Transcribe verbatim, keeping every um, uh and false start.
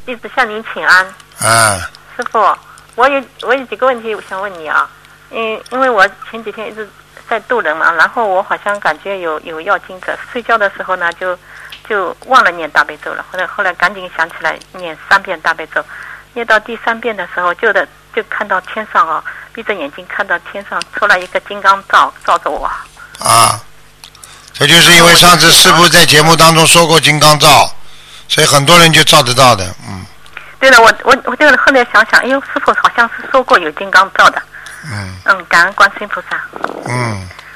一直向您请安。 啊。 师傅，我有我有几个问题我想问你啊，因因为我前几天一直在渡人嘛，然后我好像感觉有有要经者，睡觉的时候呢就就忘了念大悲咒了，后来后来赶紧想起来念三遍大悲咒，念到第三遍的时候就的就看到天上啊，闭着眼睛看到天上出来一个金刚罩罩着我。 啊，这就是因为上次师父在节目当中说过金刚罩，所以很多人就照得到的，嗯。 对了，我我我这个后来想想，哎呦，师傅好像是说过有金刚罩的。 嗯。 嗯，感恩观世音菩萨。 嗯。